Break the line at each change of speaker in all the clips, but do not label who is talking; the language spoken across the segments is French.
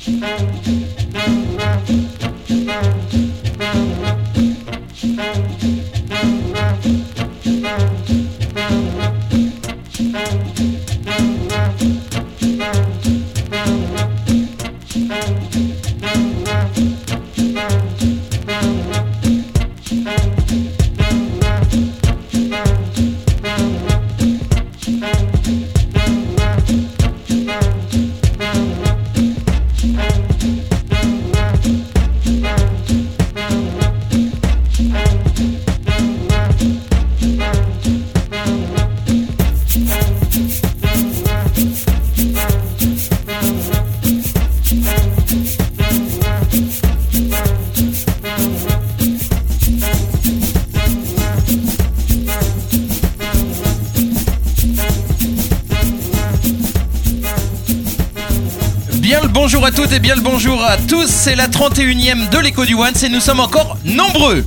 Bonjour à toutes et bien le bonjour à tous, c'est la 31e de l'écho du Once et nous sommes encore nombreux.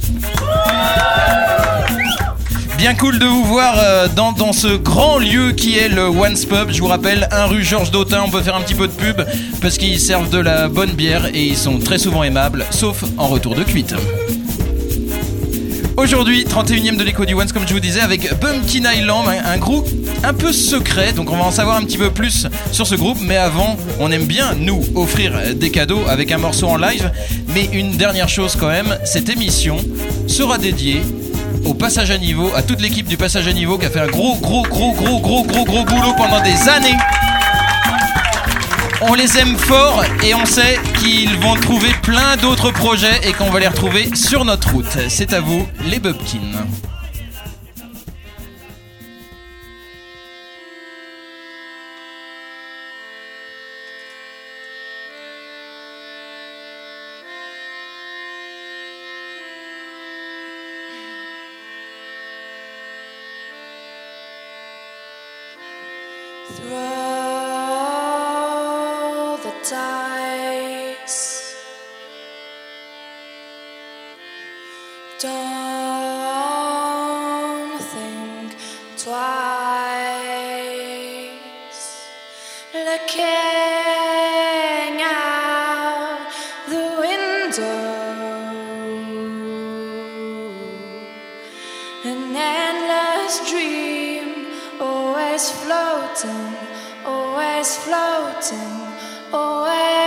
Bien cool de vous voir dans ce grand lieu qui est le Once Pub. Je vous rappelle, 1 rue Georges Dautin, on peut faire un petit peu de pub parce qu'ils servent de la bonne bière et ils sont très souvent aimables, sauf en retour de cuite. Aujourd'hui, 31e de l'écho du Once, comme je vous disais, avec Bumpkin Island, un groupe un peu secret, donc on va en savoir un petit peu plus sur ce groupe, mais avant, on aime bien, nous, offrir des cadeaux avec un morceau en live, mais une dernière chose quand même, cette émission sera dédiée au passage à niveau, à toute l'équipe du passage à niveau qui a fait un gros boulot pendant des années. On les aime fort et on sait qu'ils vont trouver plein d'autres projets et qu'on va les retrouver sur notre route. C'est à vous, les Bumpkins.
Don't think twice. Looking out the window, an endless dream, always floating, always floating, always.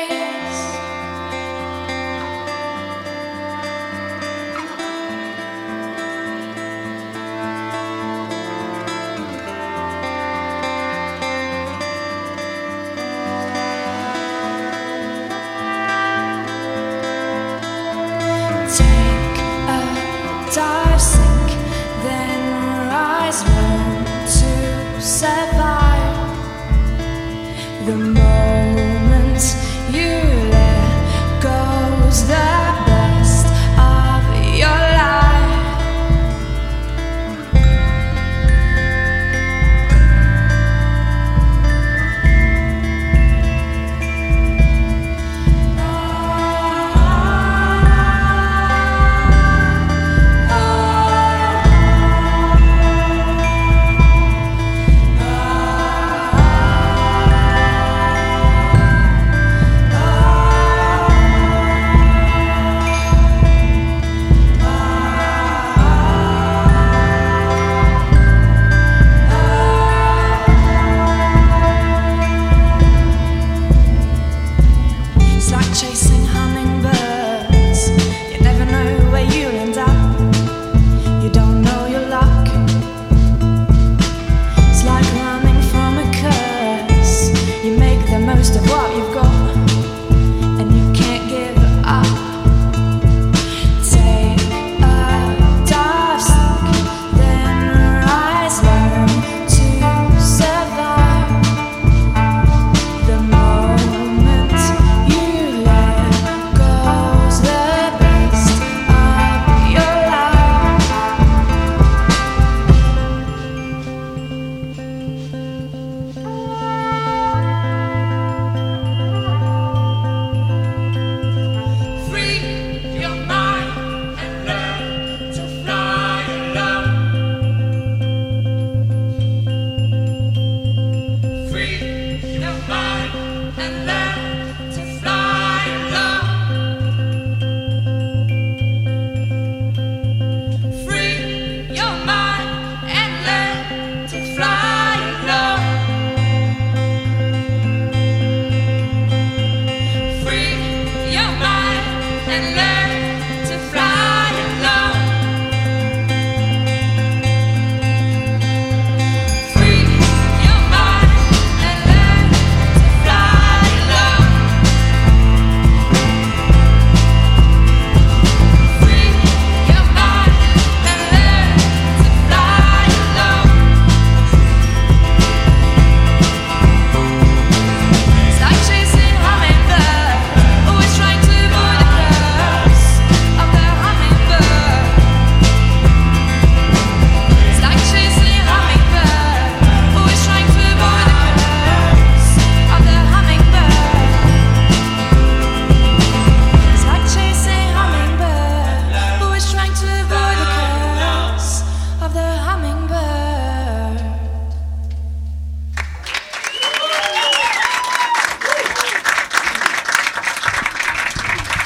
Dive, sink, then rise, learn to survive. The moment you let go's the best of your life.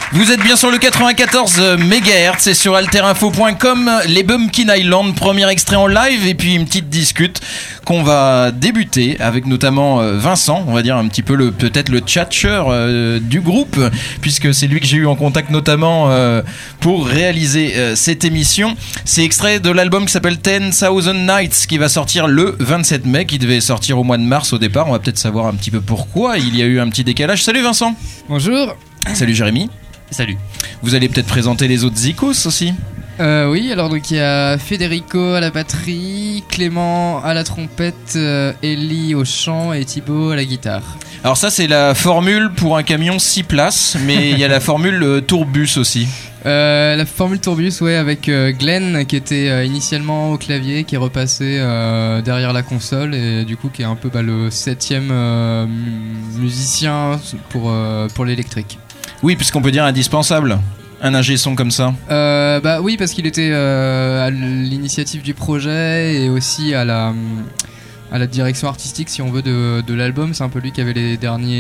Vous êtes bien sur le 94 MHz et sur alterinfo.com, les Bumpkin Island, premier extrait en live et puis une petite discute qu'on va débuter avec notamment Vincent, on va dire un petit peu peut-être le tchatcheur du groupe, puisque c'est lui que j'ai eu en contact notamment pour réaliser cette émission. C'est extrait de l'album qui s'appelle 10,000 Nights qui va sortir le 27 mai, qui devait sortir au mois de mars au départ. On va peut-être savoir un petit peu pourquoi il y a eu un petit décalage. Salut Vincent.
Bonjour.
Salut Jérémy.
Salut.
Vous allez peut-être présenter les autres Zikos aussi.
Oui, alors donc il y a Federico à la batterie, Clément à la trompette, Ellie au chant et Thibaut à la guitare.
Alors ça c'est la formule pour un camion 6 places, mais il y a la formule tourbus aussi.
La formule tourbus, ouais, avec Glenn qui était initialement au clavier, qui est repassé derrière la console et du coup qui est un peu le 7ème musicien pour l'électrique.
Oui, puisqu'on peut dire indispensable. Un ingé son comme ça.
Oui, parce qu'il était à l'initiative du projet et aussi à la direction artistique, si on veut, de l'album. C'est un peu lui qui avait le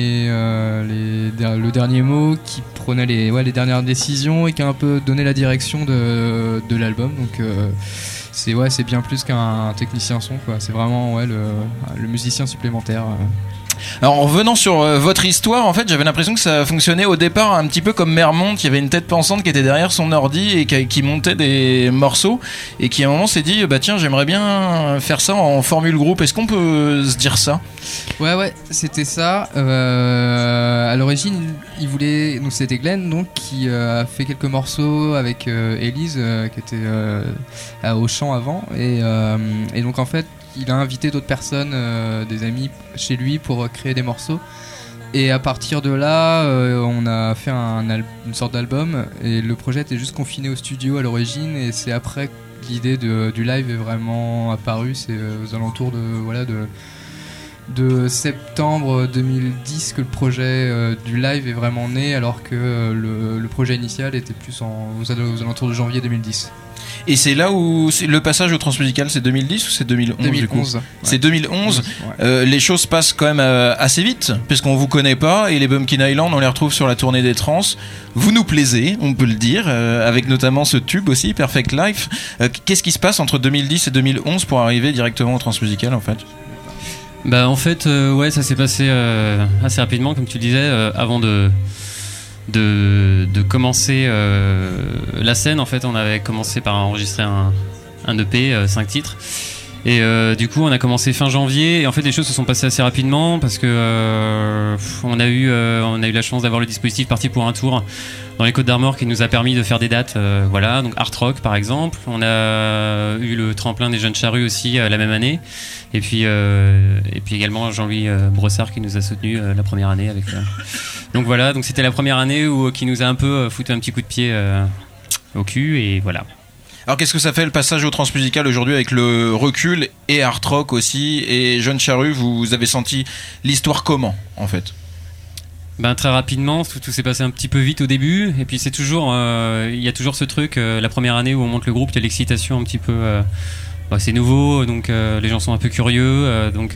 dernier mot, qui prenait les dernières décisions et qui a un peu donné la direction de l'album. Donc c'est bien plus qu'un technicien son, quoi. C'est vraiment le musicien supplémentaire.
Alors en revenant sur votre histoire, en fait j'avais l'impression que ça fonctionnait au départ un petit peu comme Mermont. Il y avait une tête pensante qui était derrière son ordi et qui montait des morceaux et qui à un moment s'est dit tiens, j'aimerais bien faire ça en formule groupe. Est-ce qu'on peut se dire ça?
Ouais, c'était ça. À l'origine il voulait, donc c'était Glenn donc qui a fait quelques morceaux avec Élise qui était au chant avant et donc en fait il a invité d'autres personnes, des amis chez lui pour créer des morceaux. Et à partir de là, on a fait une sorte d'album. Et le projet était juste confiné au studio à l'origine. Et c'est après que l'idée du live est vraiment apparue. C'est aux alentours de septembre 2010 que le projet du live est vraiment né. Alors que le projet initial était plus aux alentours de janvier 2010.
Et c'est là où le passage au transmusical, c'est 2010 ou c'est 2011
2011,
du coup
ouais.
C'est 2011.
Ouais.
Les choses passent quand même assez vite puisqu'on vous connaît pas et les Bumpkin Island on les retrouve sur la tournée des trans. Vous nous plaisez, on peut le dire, avec notamment ce tube aussi, Perfect Life. Qu'est-ce qui se passe entre 2010 et 2011 pour arriver directement au transmusical en fait?
En fait, ça s'est passé assez rapidement, comme tu le disais, avant de commencer la scène. En fait, on avait commencé par enregistrer un EP, 5 titres. Et du coup, on a commencé fin janvier. Et en fait, les choses se sont passées assez rapidement parce que on a eu la chance d'avoir le dispositif Parti pour un tour dans les Côtes d'Armor qui nous a permis de faire des dates. Donc Art Rock par exemple. On a eu le tremplin des Jeunes Charrues aussi la même année. Et puis également Jean-Louis Brossard qui nous a soutenu la première année avec. Donc voilà, donc c'était la première année qui nous a un peu foutu un petit coup de pied au cul et voilà.
Alors qu'est-ce que ça fait le passage au transmusical aujourd'hui avec le recul et Art Rock aussi et Jeunes Charrues? Vous avez senti l'histoire comment en fait?
Très rapidement, tout s'est passé un petit peu vite au début et puis c'est toujours, il y a toujours ce truc, la première année où on monte le groupe, il y a l'excitation un petit peu, c'est nouveau donc les gens sont un peu curieux donc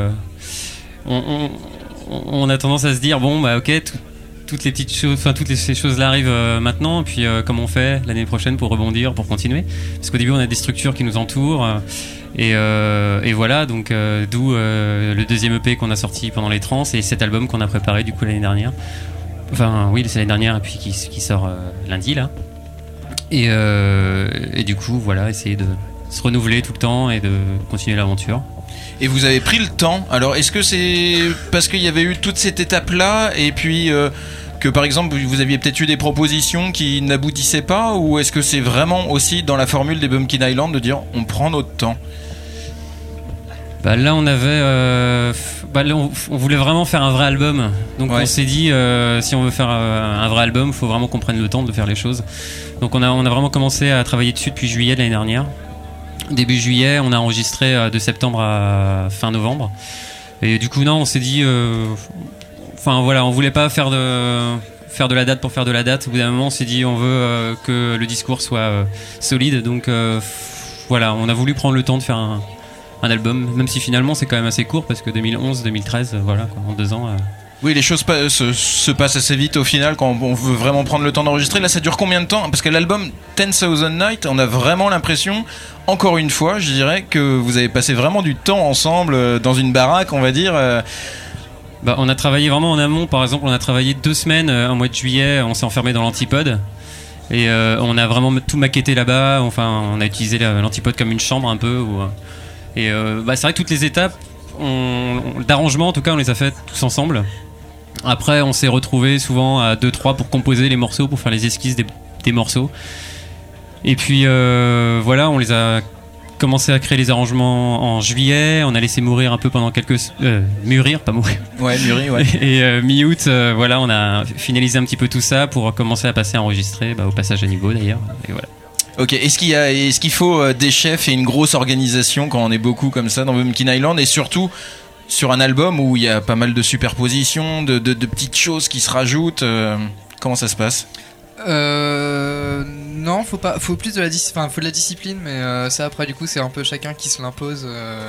on a tendance à se dire ok, toutes les petites choses, ces choses-là arrivent maintenant. Et puis comment on fait l'année prochaine pour rebondir, pour continuer? Parce qu'au début on a des structures qui nous entourent et voilà. Donc d'où le deuxième EP qu'on a sorti pendant les trans et cet album qu'on a préparé du coup l'année dernière. Enfin oui, c'est l'année dernière et puis qui sort lundi là. Et du coup voilà, essayer de se renouveler tout le temps et de continuer l'aventure.
Et vous avez pris le temps. Alors est-ce que c'est parce qu'il y avait eu toute cette étape-là et puis que par exemple vous aviez peut-être eu des propositions qui n'aboutissaient pas, ou est-ce que c'est vraiment aussi dans la formule des Bumpkin Island de dire on prend notre temps?
Là on avait on voulait vraiment faire un vrai album, donc on s'est dit si on veut faire un vrai album, faut vraiment qu'on prenne le temps de faire les choses. Donc on a vraiment commencé à travailler dessus depuis juillet de l'année dernière. Début juillet, on a enregistré de septembre à fin novembre. Et du coup, on s'est dit... on voulait pas faire de la date pour faire de la date. Au bout d'un moment, on s'est dit on veut que le discours soit solide. Donc on a voulu prendre le temps de faire un album, même si finalement c'est quand même assez court, parce que 2011-2013, en 2 ans...
Oui, les choses se passent assez vite au final quand on veut vraiment prendre le temps d'enregistrer. Là, ça dure combien de temps? Parce que l'album 10,000 Nights, on a vraiment l'impression, encore une fois, je dirais, que vous avez passé vraiment du temps ensemble dans une baraque, on va dire.
Bah, on a travaillé vraiment en amont. Par exemple, on a travaillé 2 semaines, un mois de juillet, on s'est enfermé dans l'Antipode. Et on a vraiment tout maquetté là-bas. Enfin, on a utilisé l'Antipode comme une chambre un peu. Et c'est vrai que toutes les étapes d'arrangement, en tout cas, on les a faites tous ensemble. Après, on s'est retrouvés souvent à 2-3 pour composer les morceaux, pour faire les esquisses des morceaux. Et puis voilà, on les a commencé à créer les arrangements en juillet. On a laissé mûrir un peu pendant mûrir, pas mourir.
Ouais, mûrir, ouais.
Et mi-août, voilà, on a finalisé un petit peu tout ça pour commencer à passer à enregistrer, au passage à niveau d'ailleurs. Et voilà.
Ok, est-ce qu'il faut des chefs et une grosse organisation quand on est beaucoup comme ça dans Bumpkin Island, et surtout sur un album où il y a pas mal de superpositions, de petites choses qui se rajoutent, comment ça se passe?
Non, faut plus de la discipline, mais ça après du coup c'est un peu chacun qui se l'impose.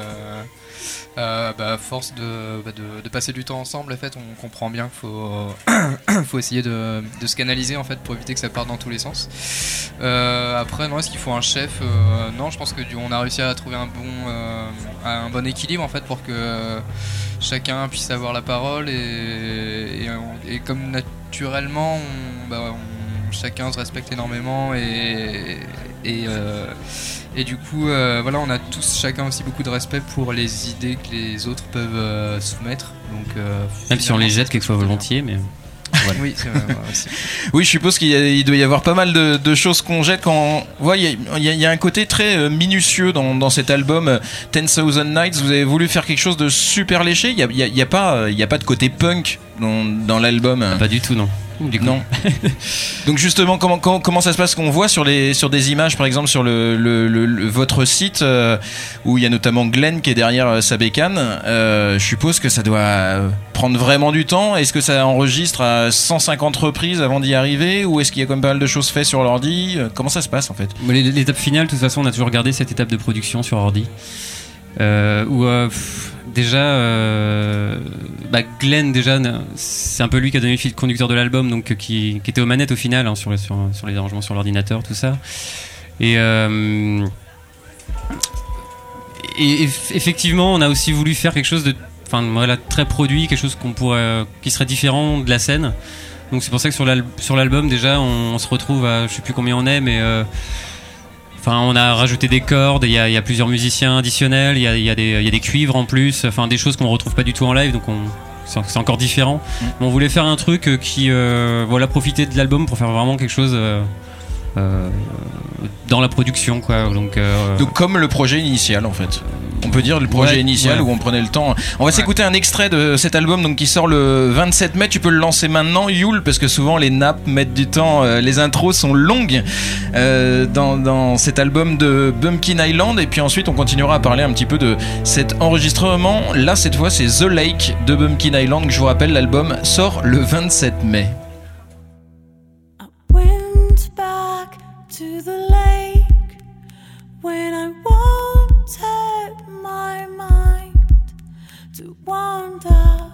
À force de passer du temps ensemble, en fait, on comprend bien qu'il faut essayer de se canaliser en fait pour éviter que ça parte dans tous les sens. Après, non, est-ce qu'il faut un chef? Non, je pense que on a réussi à trouver un bon équilibre en fait pour que chacun puisse avoir la parole et comme naturellement, chacun se respecte énormément et du coup, voilà, on a tous chacun aussi beaucoup de respect pour les idées que les autres peuvent soumettre. Donc,
même si on les jette quelquefois volontiers, mais voilà.
Oui, c'est vrai, aussi.
Oui, je suppose qu'il doit y avoir pas mal de choses qu'on jette quand. Il y a un côté très minutieux dans cet album 10,000 Nights. Vous avez voulu faire quelque chose de super léché. Il y a pas de côté punk dans l'album.
Pas du tout, non.
Non. Donc justement, comment ça se passe qu'on voit sur des images, par exemple sur votre site où il y a notamment Glenn qui est derrière sa bécane. Je suppose que ça doit prendre vraiment du temps. Est-ce que ça enregistre à 150 reprises avant d'y arriver, ou est-ce qu'il y a quand même pas mal de choses faites sur l'ordi? Comment ça se passe en fait?
L'étape finale, de toute façon, on a toujours gardé cette étape de production sur ordi. Glenn déjà, c'est un peu lui qui a donné le fil conducteur de l'album, donc qui était aux manettes au final, sur les arrangements sur l'ordinateur, tout ça. Et effectivement, on a aussi voulu faire quelque chose de très produit, quelque chose qui serait différent de la scène. Donc c'est pour ça que sur l'album déjà on se retrouve à, je sais plus combien on est, mais on a rajouté des cordes, il y a plusieurs musiciens additionnels, il y a des cuivres en plus, des choses qu'on retrouve pas du tout en live, donc c'est encore différent. On voulait faire un truc qui profiter de l'album pour faire vraiment quelque chose dans la production, quoi. Donc
comme le projet initial en fait. On peut dire le projet initial où on prenait le temps. On va s'écouter un extrait de cet album donc qui sort le 27 mai. Tu peux le lancer maintenant, Yul, parce que souvent les nappes mettent du temps. Les intros sont longues dans cet album de Bumpkin Island. Et puis ensuite on continuera à parler un petit peu de cet enregistrement. Là cette fois c'est The Lake de Bumpkin Island, que je vous rappelle, l'album sort le 27 mai.
To the lake when I wanted my mind to wander.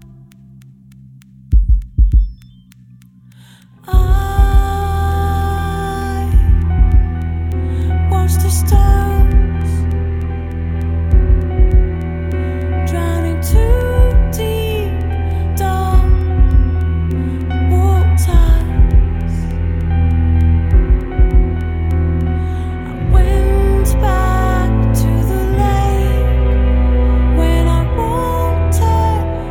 I watched the stars drowning too deep, dark waters. Back to the lake when I wanted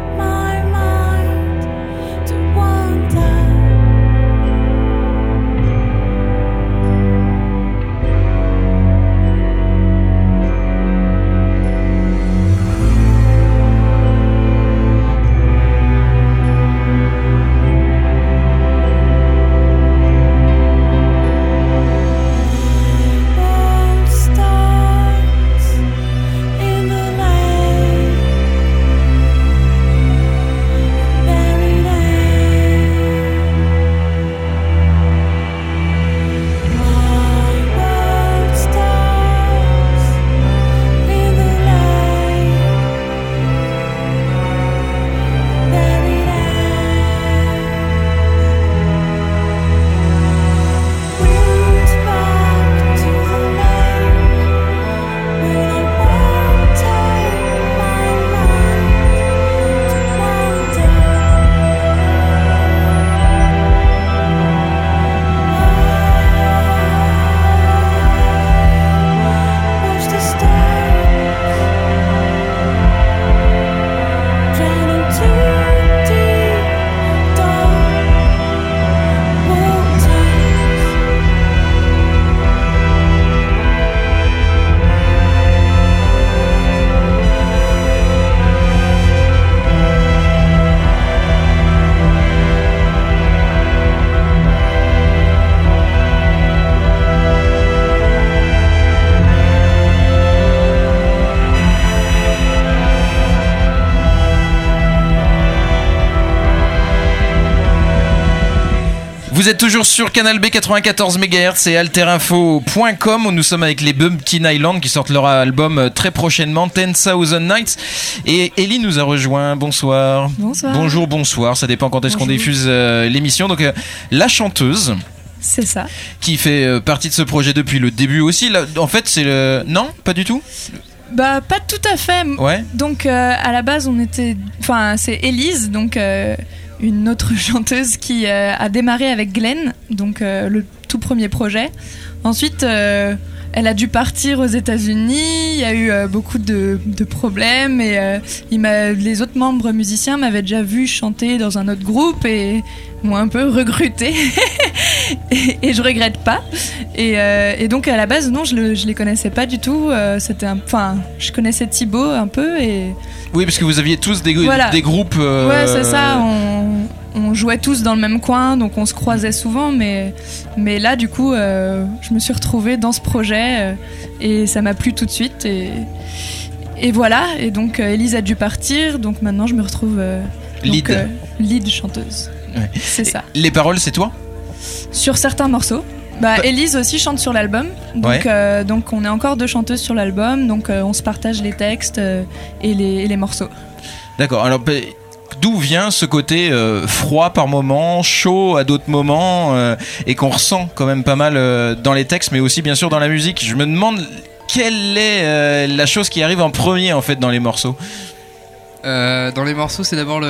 Vous êtes toujours sur Canal B 94 MHz et alterinfo.com où nous sommes avec les Bumpkin Island qui sortent leur album très prochainement, 10,000 Nights. Et Ellie nous a rejoint. Bonsoir.
Bonsoir.
Bonjour, bonsoir. Ça dépend quand est-ce qu'on
Bonjour.
diffuse l'émission. Donc, la chanteuse
C'est ça.
qui fait partie de ce projet depuis le début aussi. Là, en fait, c'est le. Non, pas du tout.
Bah, pas tout à fait.
Ouais.
Donc, à la base, on était. Enfin, c'est Élise, donc une autre chanteuse qui a démarré avec Glenn, donc le tout premier projet. Ensuite, elle a dû partir aux États-Unis. Il y a eu beaucoup de problèmes et les autres membres musiciens m'avaient déjà vu chanter dans un autre groupe et m'ont un peu recruté. et je regrette pas. Et donc à la base, non, je les connaissais pas du tout. Je connaissais Thibaut un peu et.
Oui, parce que vous aviez tous des groupes.
Ouais, c'est ça. On jouait tous dans le même coin, donc on se croisait souvent, mais là, du coup, je me suis retrouvée dans ce projet et ça m'a plu tout de suite. Et voilà, et donc Élise a dû partir, donc maintenant je me retrouve lead chanteuse.
Ouais.
C'est ça.
Les paroles, c'est toi ?
Sur certains morceaux. Élise aussi chante sur l'album, donc on est encore 2 chanteuses sur l'album, donc on se partage les textes et les morceaux.
D'accord, alors d'où vient ce côté froid par moments, chaud à d'autres moments, et qu'on ressent quand même pas mal dans les textes, mais aussi bien sûr dans la musique. Je me demande quelle est la chose qui arrive en premier en fait dans les morceaux.
Dans les morceaux, c'est d'abord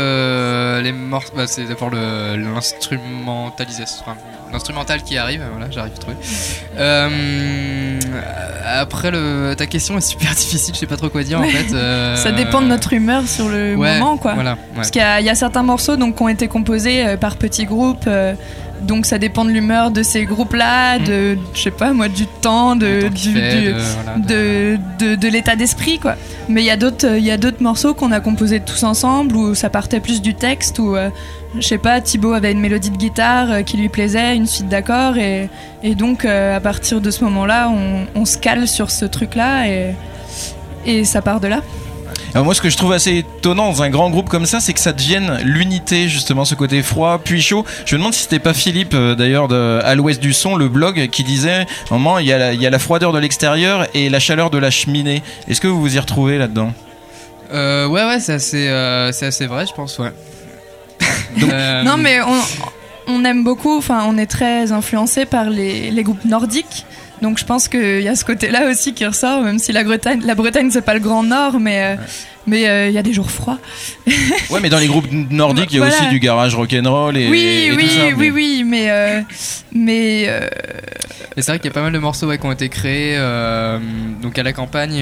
l'instrumentalisation, enfin, l'instrumental qui arrive. Voilà, j'arrive à trouver. Après, ta question est super difficile. Je sais pas trop quoi dire en fait.
Ça dépend de notre humeur sur le moment, quoi.
Voilà, ouais.
Parce qu'il y a certains morceaux donc qui ont été composés par petits groupes. Donc ça dépend de l'humeur de ces groupes-là, de je sais pas moi, du temps, de l'état d'esprit, quoi. Mais il y a d'autres morceaux qu'on a composés tous ensemble où ça partait plus du texte, où je sais pas, Thibaut avait une mélodie de guitare qui lui plaisait, une suite d'accords et donc à partir de ce moment-là, on se cale sur ce truc-là et ça part de là.
Alors moi, ce que je trouve assez étonnant dans un grand groupe comme ça, c'est que ça devienne l'unité, justement, ce côté froid puis chaud. Je me demande si c'était pas Philippe, d'ailleurs, de À l'Ouest du Son, le blog, qui disait, à un moment, il y a la froideur de l'extérieur et la chaleur de la cheminée. Est-ce que vous vous y retrouvez là-dedans ?
Ouais, c'est assez vrai, je pense, ouais.
Donc,
Non, mais on aime beaucoup, enfin, on est très influencé par les groupes nordiques. Donc je pense qu'il y a ce côté-là aussi qui ressort, même si la Bretagne c'est pas le grand Nord, mais il y a des jours froids.
Ouais, mais dans les groupes nordiques, il y a aussi du garage rock'n'roll et tout ça.
Oui, mais
Mais c'est vrai qu'il y a pas mal de morceaux qui ont été créés donc à la campagne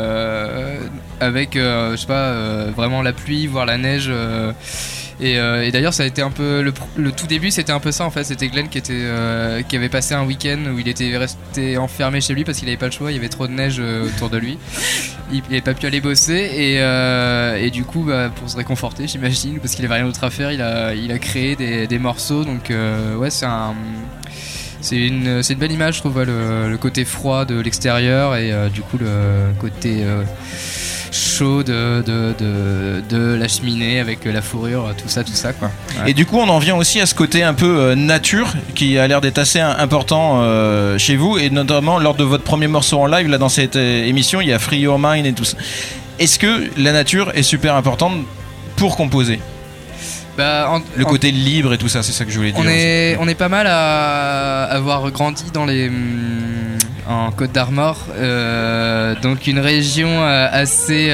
avec je sais pas vraiment la pluie voire la neige et d'ailleurs ça a été un peu le tout début, c'était un peu ça en fait. C'était Glenn qui avait passé un week-end où il était resté enfermé chez lui parce qu'il avait pas le choix, il y avait trop de neige autour de lui, il avait pas pu aller bosser et du coup pour se réconforter, j'imagine, parce qu'il avait rien d'autre à faire, il a créé des morceaux. Donc ouais, c'est une belle image, je trouve, le côté froid de l'extérieur et du coup le côté chaud de la cheminée avec la fourrure, tout ça quoi. Ouais.
Et du coup on en vient aussi à ce côté un peu nature qui a l'air d'être assez important chez vous, et notamment lors de votre premier morceau en live là dans cette émission, il y a Free Your Mind et tout ça. Est-ce que la nature est super importante pour composer ? Le côté libre et tout ça, c'est ça que je voulais dire.
On est pas mal à avoir grandi en Côte d'Armor, donc une région assez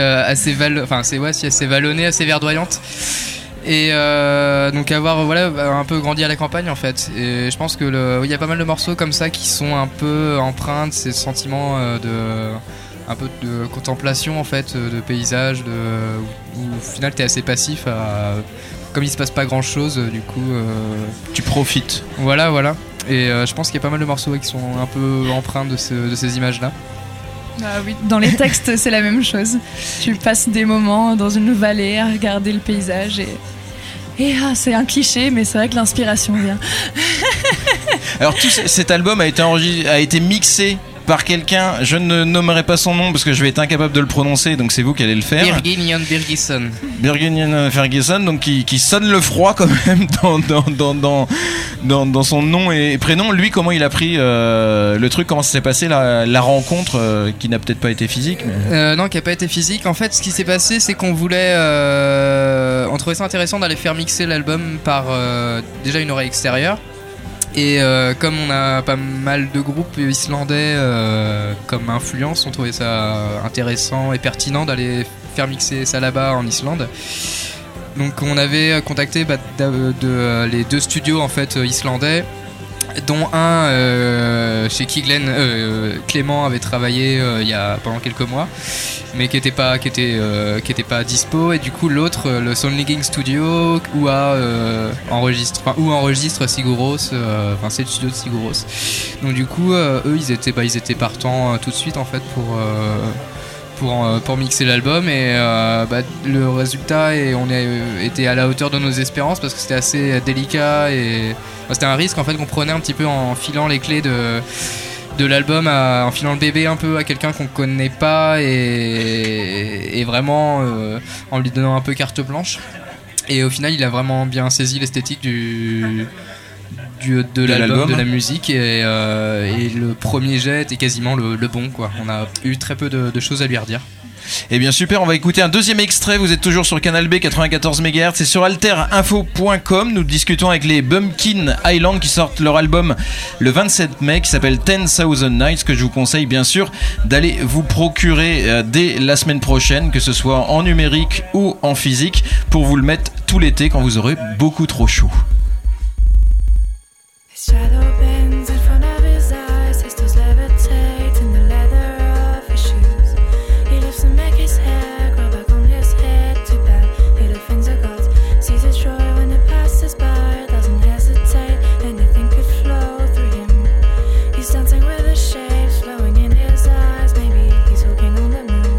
vallonnée, assez verdoyante, et donc avoir un peu grandi à la campagne en fait. Et je pense que il y a pas mal de morceaux comme ça qui sont un peu empreints de ces sentiments un peu de contemplation en fait, de paysage, où au final t'es assez passif comme il se passe pas grand chose, du coup
tu profites.
Voilà. Et je pense qu'il y a pas mal de morceaux qui sont un peu empreints de ces images-là.
Oui, dans les textes, c'est la même chose. Tu passes des moments dans une vallée à regarder le paysage et c'est un cliché, mais c'est vrai que l'inspiration vient.
Alors tout cet album a été mixé par quelqu'un, je ne nommerai pas son nom parce que je vais être incapable de le prononcer, donc c'est vous qui allez le faire.
Birgin Birgisson.
Birgin Ferguson, donc qui sonne le froid quand même dans son nom et prénom. Lui, comment il a pris le truc, comment ça s'est passé la rencontre qui n'a peut-être pas été physique mais...
Non, qui n'a pas été physique. En fait, ce qui s'est passé, c'est qu'on voulait. On trouvait ça intéressant d'aller faire mixer l'album par déjà une oreille extérieure. Et comme on a pas mal de groupes islandais comme influence, on trouvait ça intéressant et pertinent d'aller faire mixer ça là-bas en Islande. Donc on avait contacté les 2 studios en fait islandais, dont un chez qui Clément avait travaillé pendant quelques mois, mais qui était pas dispo, et du coup l'autre, le Soundligging Studio, où enregistre Siguros, c'est le studio de Siguros. Donc du coup eux ils étaient partants tout de suite en fait pour mixer l'album, et le résultat on était à la hauteur de nos espérances parce que c'était assez délicat et c'était un risque en fait qu'on prenait un petit peu en filant les clés de l'album, en filant le bébé un peu à quelqu'un qu'on connaît pas et vraiment en lui donnant un peu carte blanche. Et au final il a vraiment bien saisi l'esthétique de l'album, de la musique, et le premier jet était quasiment le bon quoi. On a eu très peu de choses à lui redire.
Eh bien super, on va écouter un deuxième extrait. Vous êtes toujours sur Canal B 94 MHz, c'est sur alterinfo.com. Nous discutons avec les Bumpkin Island qui sortent leur album le 27 mai qui s'appelle 10,000 Nights, que je vous conseille bien sûr d'aller vous procurer dès la semaine prochaine, que ce soit en numérique ou en physique, pour vous le mettre tout l'été quand vous aurez beaucoup trop chaud.
His shadow bends in front of his eyes. He still levitates in the leather of his shoes. He lifts and makes his hair grow back on his head. Too bad, little things are gods. Sees it joy when it passes by. Doesn't hesitate, anything could flow through him. He's dancing with the shapes flowing in his eyes. Maybe he's walking on the moon.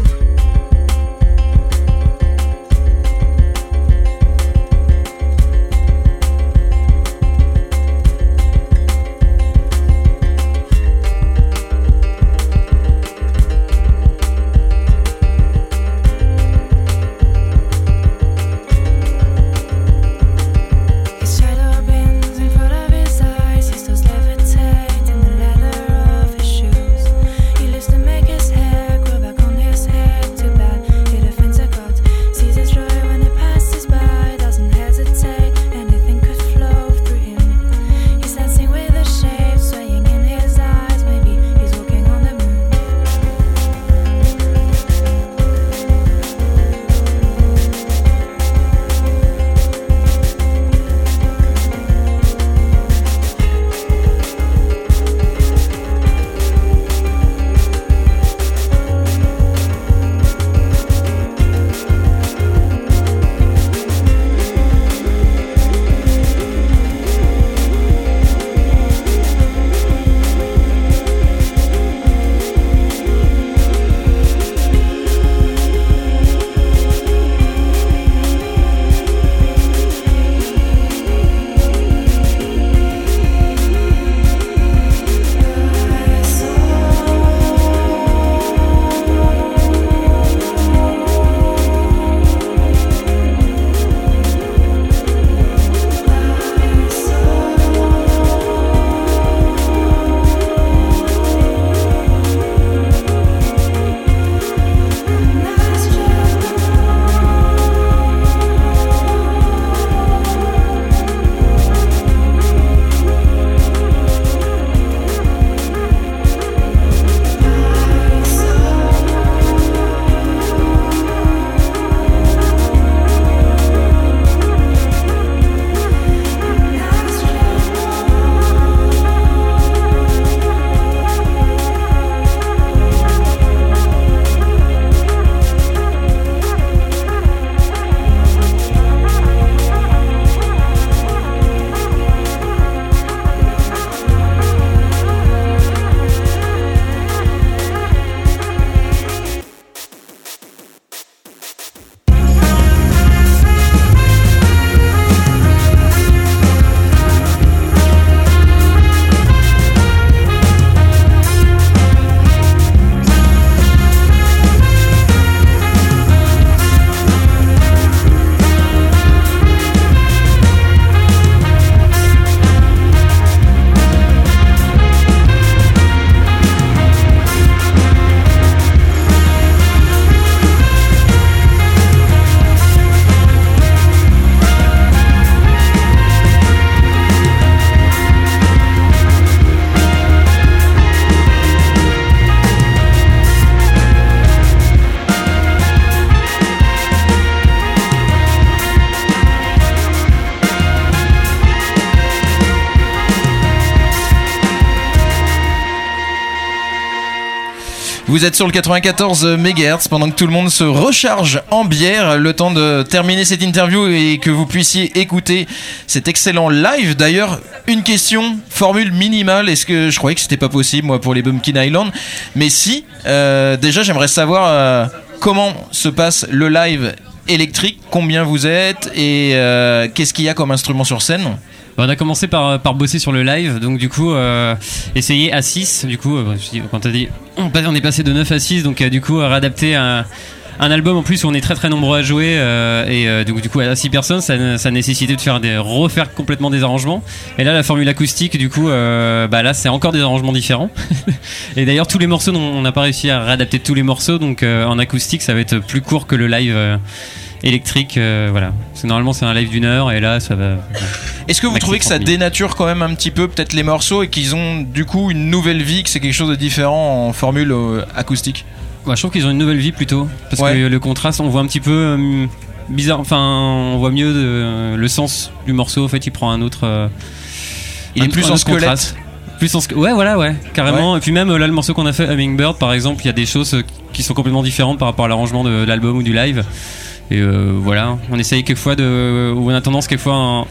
Vous êtes sur le 94 MHz pendant que tout le monde se recharge en bière, le temps de terminer cette interview et que vous puissiez écouter cet excellent live. D'ailleurs, une question, formule minimale, est-ce que je croyais que c'était pas possible moi pour les Bumpkin Island, mais si, déjà j'aimerais savoir comment se passe le live électrique, combien vous êtes et qu'est-ce qu'il y a comme instrument sur scène?
On a commencé par bosser sur le live, donc du coup essayer à 6, du coup quand t'as dit on est passé de 9 à 6, donc du coup réadapter un album en plus où on est très très nombreux à jouer et du coup à 6 personnes ça nécessitait de refaire complètement des arrangements, et là la formule acoustique du coup là c'est encore des arrangements différents et d'ailleurs tous les morceaux on n'a pas réussi à réadapter tous les morceaux, donc en acoustique ça va être plus court que le live électrique, voilà. Parce que normalement c'est un live d'1 heure et là ça va.
Est-ce que vous trouvez que ça dénature quand même un petit peu peut-être les morceaux et qu'ils ont du coup une nouvelle vie, que c'est quelque chose de différent en formule acoustique?
Ouais, je trouve qu'ils ont une nouvelle vie plutôt, parce que le contraste on voit un petit peu bizarre, enfin on voit mieux le sens du morceau, en fait il prend un autre
il est plus en squelette
contraste. Ouais, voilà, ouais, carrément. Ouais. Et puis même là, le morceau qu'on a fait, Hummingbird, par exemple, il y a des choses qui sont complètement différentes par rapport à l'arrangement de l'album ou du live. Et voilà, on essaye quelquefois ou on a tendance quelquefois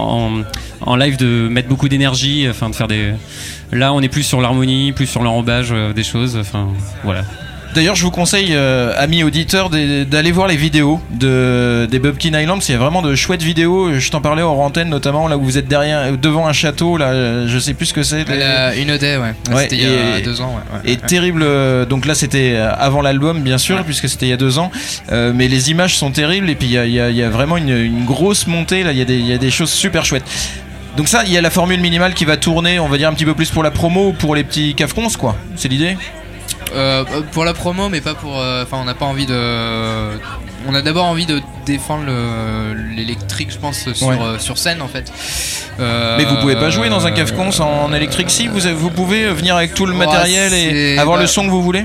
en live de mettre beaucoup d'énergie, enfin de faire des. Là, on est plus sur l'harmonie, plus sur l'enrobage des choses. Enfin, voilà.
D'ailleurs, je vous conseille, amis auditeurs, d'aller voir les vidéos des Bumpkin Island. Il y a vraiment de chouettes vidéos. Je t'en parlais hors antenne, notamment là où vous êtes devant un château. Là, je sais plus ce que c'est.
Une Odet, ouais. C'était il y a 2 ans. Ouais.
Et terrible. Donc là, c'était avant l'album, bien sûr, puisque c'était il y a 2 ans. Mais les images sont terribles. Et puis il y a vraiment une grosse montée. Là, il y a des choses super chouettes. Donc ça, il y a la formule minimale qui va tourner, on va dire un petit peu plus pour la promo ou pour les petits cafcons, quoi. C'est l'idée?
Pour la promo, mais pas pour. Enfin, on n'a pas envie de. On a d'abord envie de défendre l'électrique, je pense, sur scène en fait.
Mais vous pouvez pas jouer dans un cafcon en électrique, si vous pouvez venir avec tout le matériel et avoir le son que vous voulez.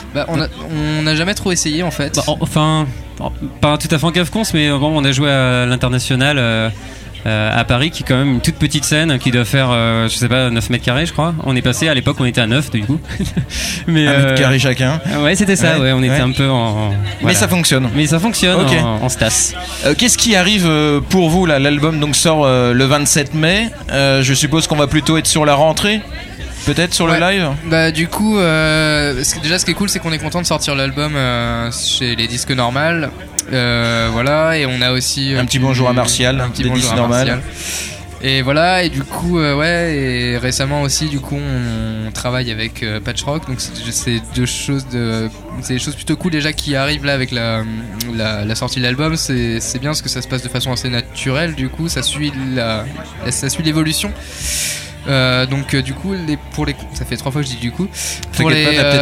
On n'a jamais trop essayé en fait.
Enfin, pas tout à fait en cafcon, mais bon, on a joué à l'international. À Paris, qui est quand même une toute petite scène qui doit faire je sais pas 9 mètres carrés je crois. On est passé, à l'époque on était à 9 du coup.
Mais 1 mètre carré chacun.
Ouais, c'était ça, ouais, on était un peu en voilà.
Mais ça fonctionne
okay. en stas.
Qu'est-ce qui arrive pour vous là? L'album donc sort le 27 mai. Je suppose qu'on va plutôt être sur la rentrée. Peut-être sur le live.
Bah du coup déjà ce qui est cool c'est qu'on est content de sortir l'album chez les disques normales. Voilà, et on a aussi
un petit bonjour à Martial,
un petit bonjour à Martial. Et voilà, et du coup et récemment aussi du coup on travaille avec Patch Rock, donc c'est des choses plutôt cool déjà qui arrivent là avec la sortie de l'album. C'est bien parce que ça se passe de façon assez naturelle, du coup ça suit l'évolution. Donc du coup ça fait 3 fois que je dis du coup pour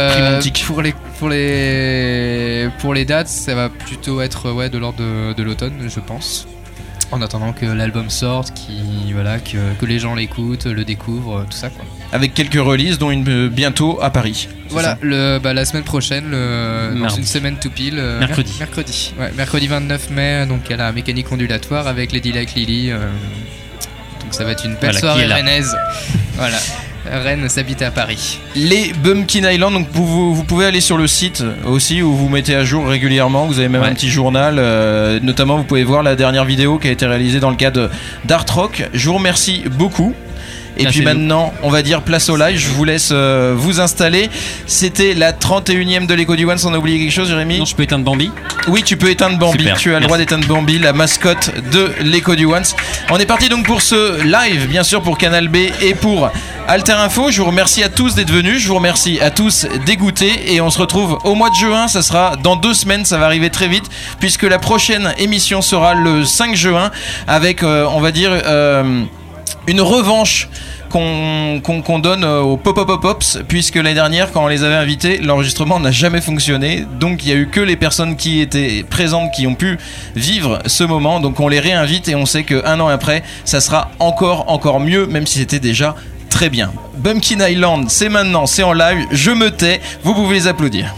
les dates ça va plutôt être de l'ordre de l'automne je pense, en attendant que l'album sorte, que les gens l'écoutent, le découvrent, tout ça quoi. Avec quelques releases dont une bientôt à Paris. Voilà, la semaine prochaine, dans une semaine tout pile, mercredi 29 mai, donc à la mécanique ondulatoire avec Lady Like Lily. Donc ça va être une belle soirée rennaise. Voilà. Rennes s'habite à Paris. Les Bumpkin Island, donc vous pouvez aller sur le site aussi où vous mettez à jour régulièrement. Vous avez même un petit journal. Notamment, vous pouvez voir la dernière vidéo qui a été réalisée dans le cadre d'Art Rock. Je vous remercie beaucoup. Et puis maintenant, on va dire place au live. Je vous laisse vous installer. C'était la 31e de l'Echo du Once. On a oublié quelque chose, Jérémy? Non, je peux éteindre Bambi. Oui, tu peux éteindre Bambi. Super, tu as le droit d'éteindre Bambi, la mascotte de l'Echo du Once. On est parti donc pour ce live, bien sûr, pour Canal B et pour Alter Info. Je vous remercie à tous d'être venus. Je vous remercie à tous d'écouter. Et on se retrouve au mois de juin. Ça sera dans 2 semaines. Ça va arriver très vite, puisque la prochaine émission sera le 5 juin avec, on va dire, une revanche qu'on donne aux Pop-Up-Pops, puisque l'année dernière, quand on les avait invités, l'enregistrement n'a jamais fonctionné. Donc il n'y a eu que les personnes qui étaient présentes qui ont pu vivre ce moment. Donc on les réinvite et on sait qu'un an après, ça sera encore mieux, même si c'était déjà très bien. Bumpkin Island, c'est maintenant, c'est en live. Je me tais, vous pouvez les applaudir.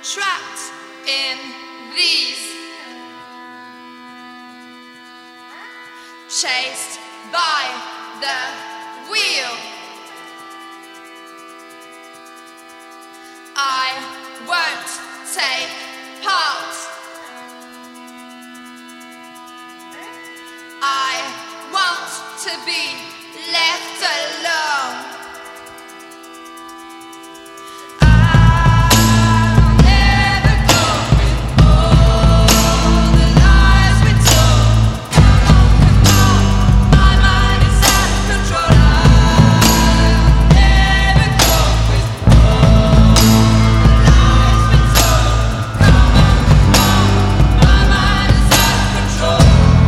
trapped in these, chased by the wheel. I won't take part. I want to be left alone. I'll never go with all the lies we told. Come on, my mind is out of control. I'll never go with all the lies we told. Come on, my mind is out of control.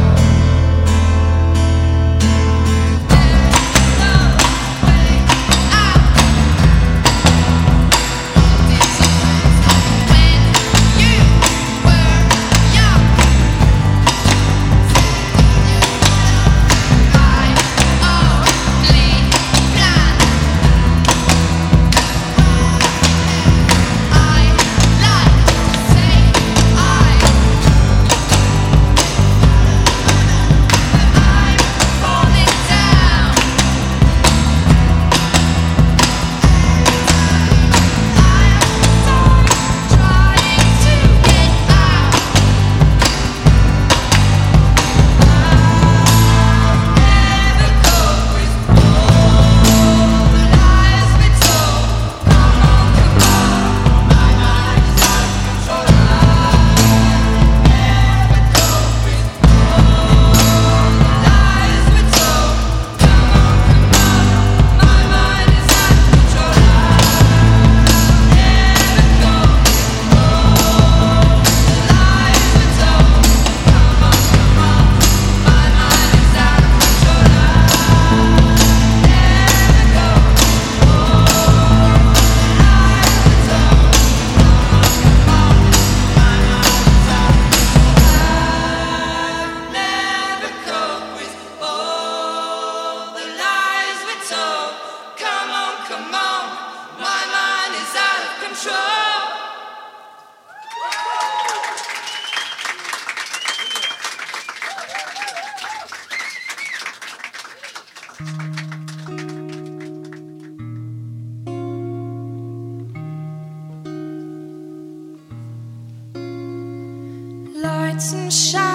Lights and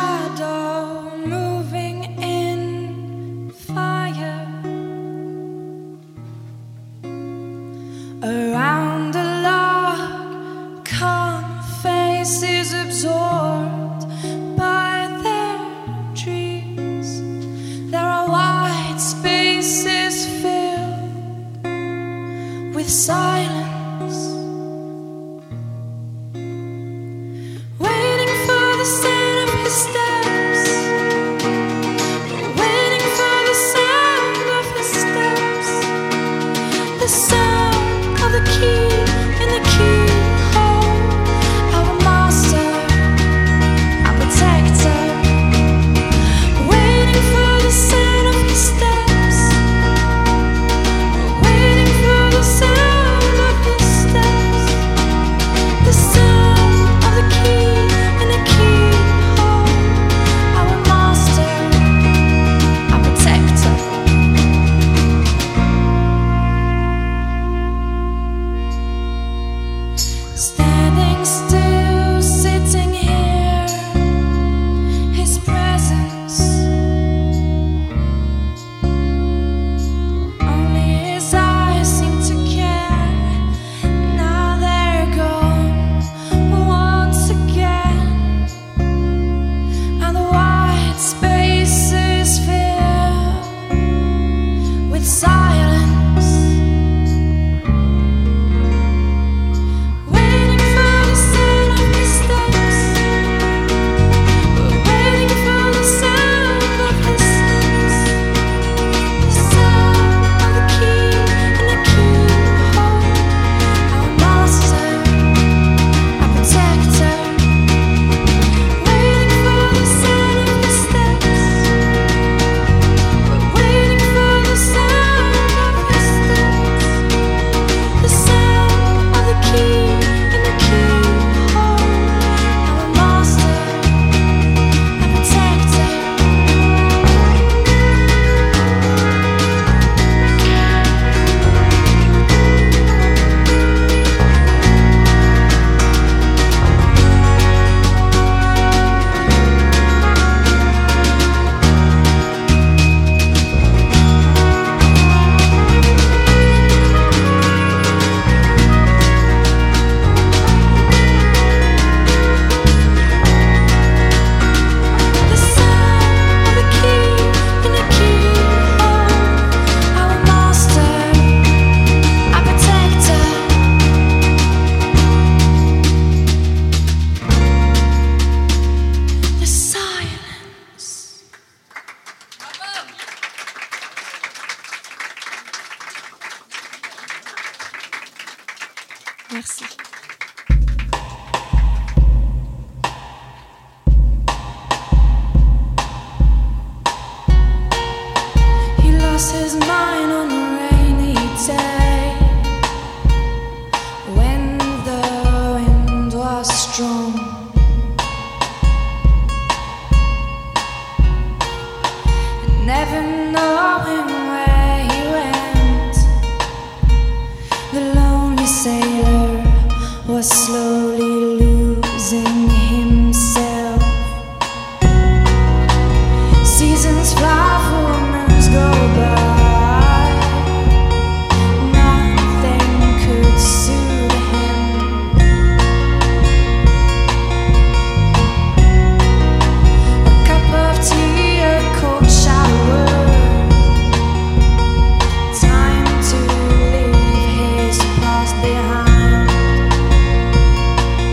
shadow moving in fire around a log, calm faces absorbed by their dreams. There are wide spaces filled with silence, waiting for the scent of his step.
Merci.
He lost his mind on a rainy day when the wind was strong. Never knowing where he went, the lonely sailor was slowly losing himself. Seasons fly, full moons go by, nothing could soothe him. A cup of tea, a cold shower, time to leave his past behind.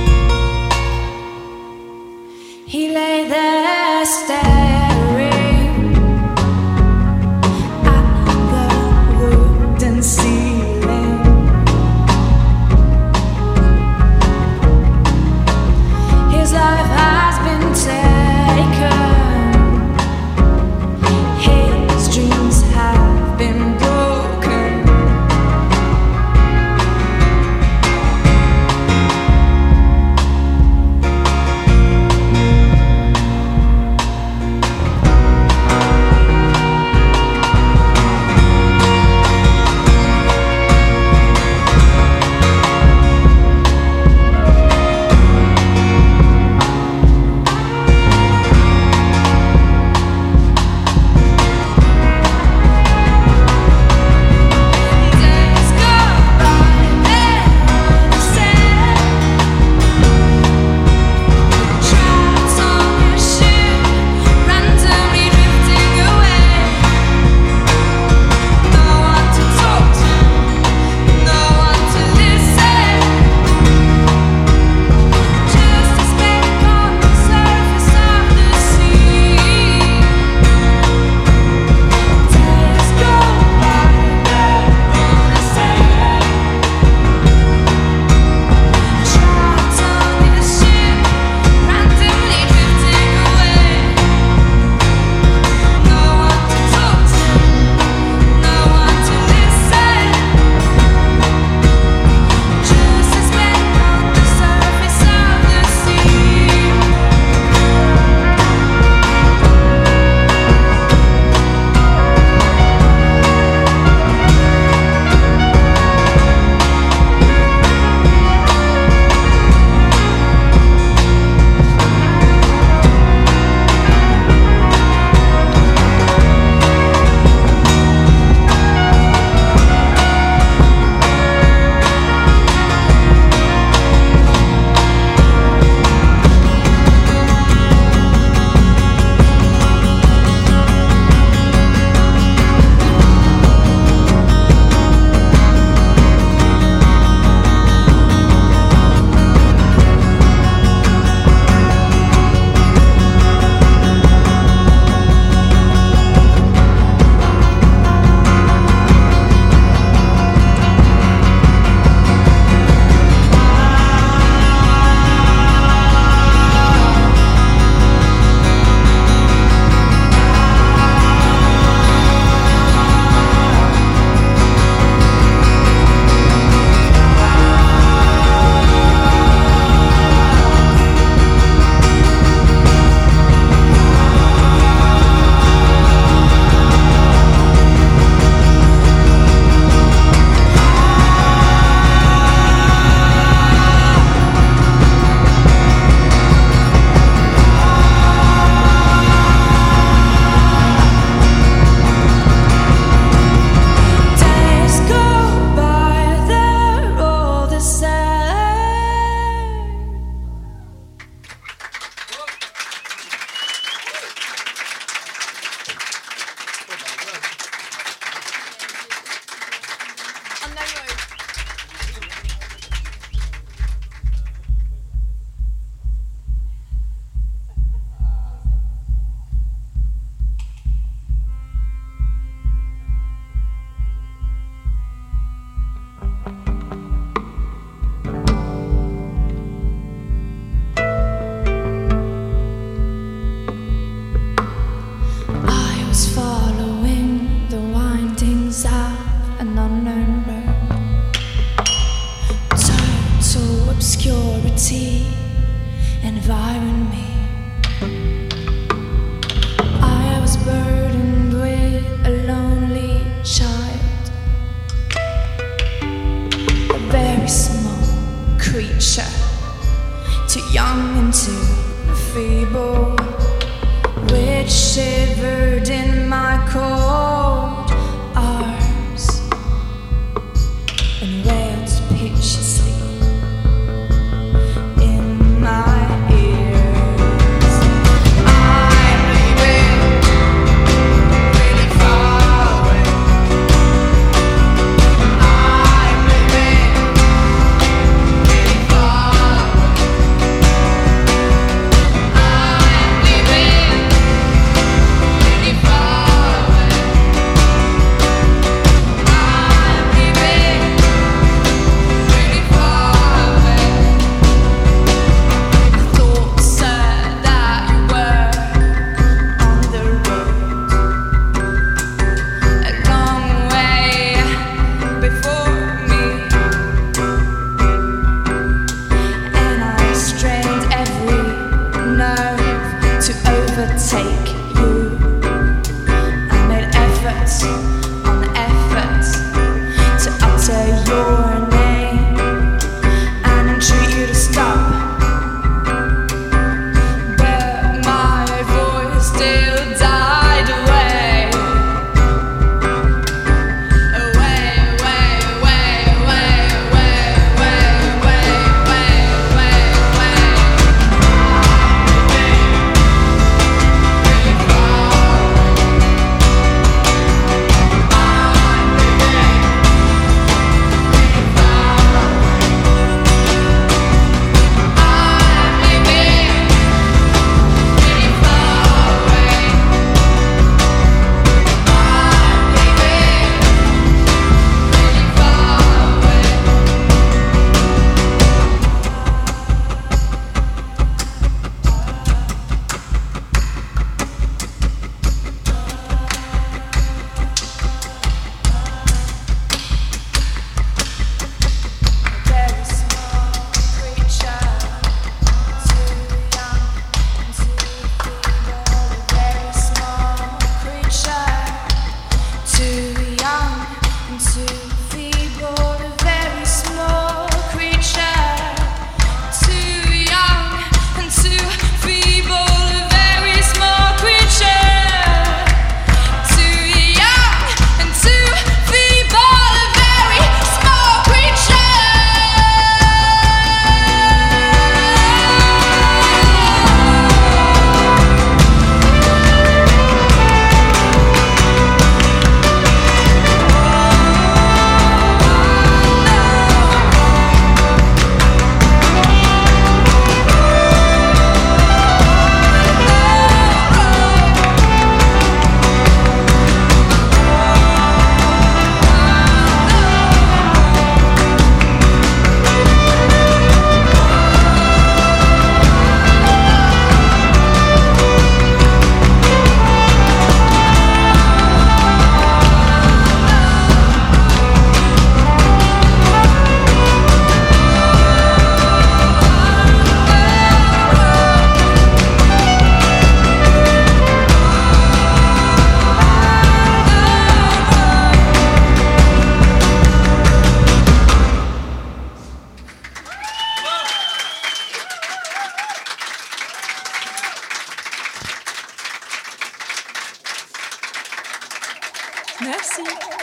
Merci.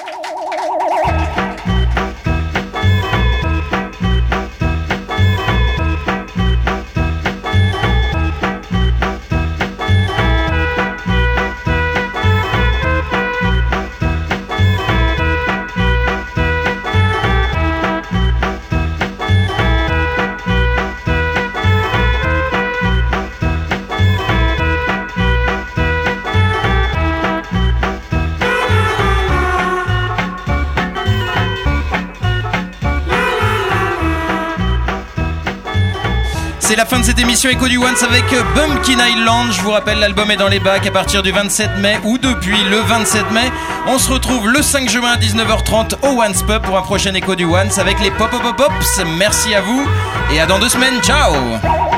C'est la fin de cette émission Echo du Once avec Bumpkin Island. Je vous rappelle, l'album est dans les bacs à partir du 27 mai ou depuis le 27 mai. On se retrouve le 5 juin à 19h30 au Once Pub pour un prochain Echo du Once avec les Pop Pop Pop Pops. Merci à vous et à dans 2 semaines. Ciao.